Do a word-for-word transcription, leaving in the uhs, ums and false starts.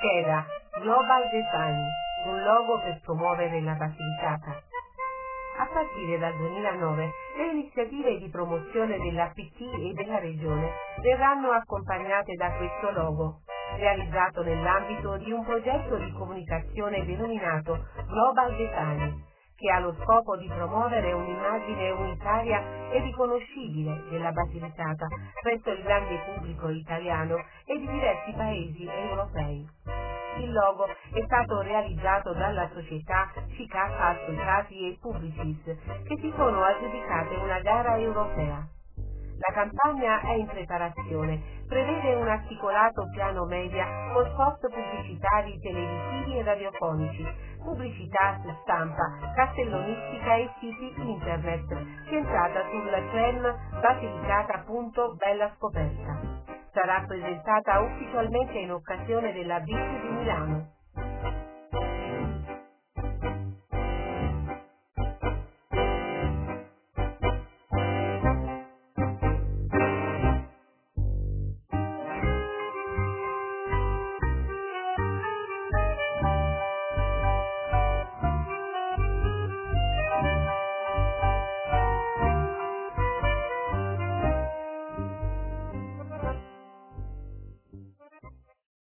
Scheda Global Design, un logo per promuovere la Basilicata. A partire dal duemilanove le iniziative di promozione dell'A P T e della Regione verranno accompagnate da questo logo, realizzato nell'ambito di un progetto di comunicazione denominato Global Design, che ha lo scopo di promuovere un'immagine unitaria e riconoscibile della Basilicata presso il grande pubblico italiano e di diversi paesi europei. Il logo è stato realizzato dalla società C K Associati e Publicis, che si sono aggiudicate una gara europea. La campagna è in preparazione, prevede un articolato piano media con spot pubblicitari televisivi e radiofonici, pubblicità su stampa, cartellonistica e siti internet, centrata sul trend basilicata punto bella scoperta. Sarà presentata ufficialmente in occasione della B I C di Milano.